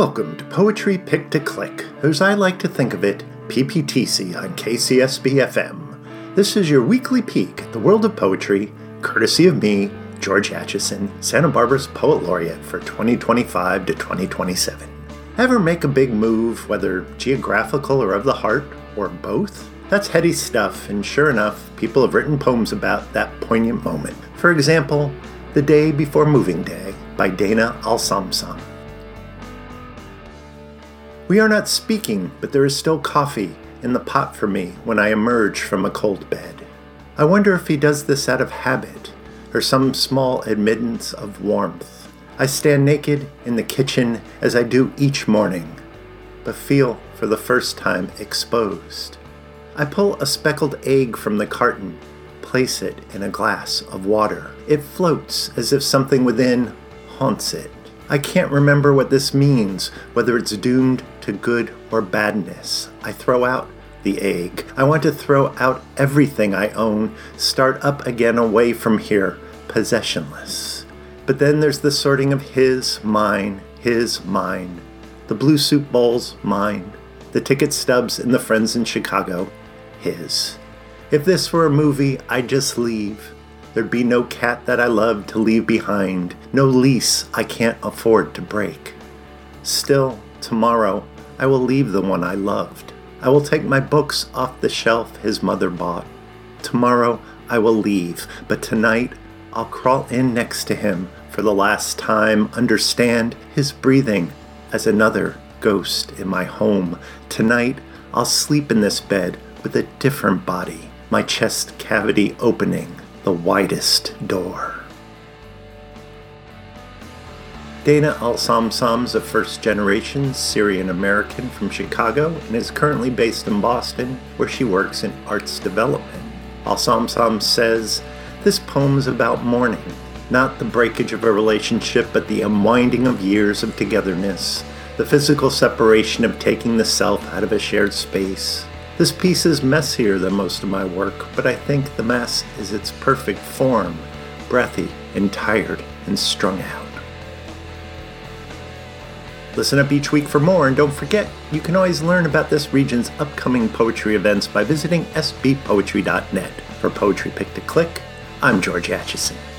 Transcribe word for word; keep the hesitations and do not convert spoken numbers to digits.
Welcome to Poetry Pick to Click, or as I like to think of it, P P T C on K C S B F M. This is your weekly peek at the world of poetry, courtesy of me, George Atchison, Santa Barbara's Poet Laureate for twenty twenty-five to twenty twenty-seven. Ever make a big move, whether geographical or of the heart, or both? That's heady stuff, and sure enough, people have written poems about that poignant moment. For example, The Day Before Moving Day by Dana Alsamsam. We are not speaking, but there is still coffee in the pot for me when I emerge from a cold bed. I wonder if he does this out of habit, or some small admittance of warmth. I stand naked in the kitchen as I do each morning, but feel for the first time exposed. I pull a speckled egg from the carton, place it in a glass of water. It floats as if something within haunts it. I can't remember what this means, whether it's doomed to good or badness. I throw out the egg. I want to throw out everything I own, start up again away from here, possessionless. But then there's the sorting of his, mine, his, mine. The blue soup bowls, mine. The ticket stubs and the friends in Chicago, his. If this were a movie, I'd just leave. There'd be no cat that I love to leave behind, no lease I can't afford to break. Still, tomorrow, I will leave the one I loved. I will take my books off the shelf his mother bought. Tomorrow, I will leave, but tonight, I'll crawl in next to him for the last time, understand his breathing as another ghost in my home. Tonight, I'll sleep in this bed with a different body, my chest cavity opening the widest door. Dana Alsamsam's a first-generation Syrian-American from Chicago and is currently based in Boston, where she works in arts development. Alsamsam says, "This poem is about mourning, not the breakage of a relationship, but the unwinding of years of togetherness, the physical separation of taking the self out of a shared space. This piece is messier than most of my work, but I think the mess is its perfect form, breathy and tired and strung out." Listen up each week for more, and don't forget, you can always learn about this region's upcoming poetry events by visiting s b poetry dot net. For Poetry Pick to Click, I'm George Atchison.